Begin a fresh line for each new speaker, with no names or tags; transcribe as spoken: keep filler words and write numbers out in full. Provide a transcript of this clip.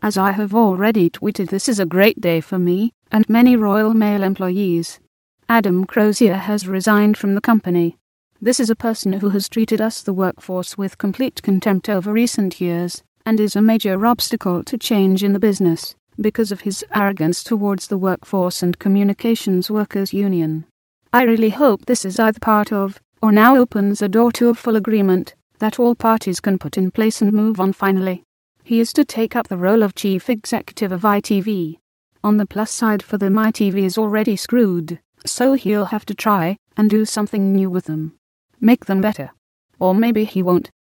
As I have already tweeted, this is a great day for me and many Royal Mail employees. Adam Crozier has resigned from the company. This is a person who has treated us, the workforce, with complete contempt over recent years, and is a major obstacle to change in the business, because of his arrogance towards the workforce and communications workers union. I really hope this is either part of, or now opens a door to a full agreement, that all parties can put in place and move on finally. He is to take up the role of chief executive of I T V. On the plus side for them, I T V is already screwed, so he'll have to try and do something new with them. Make them better. Or maybe he won't.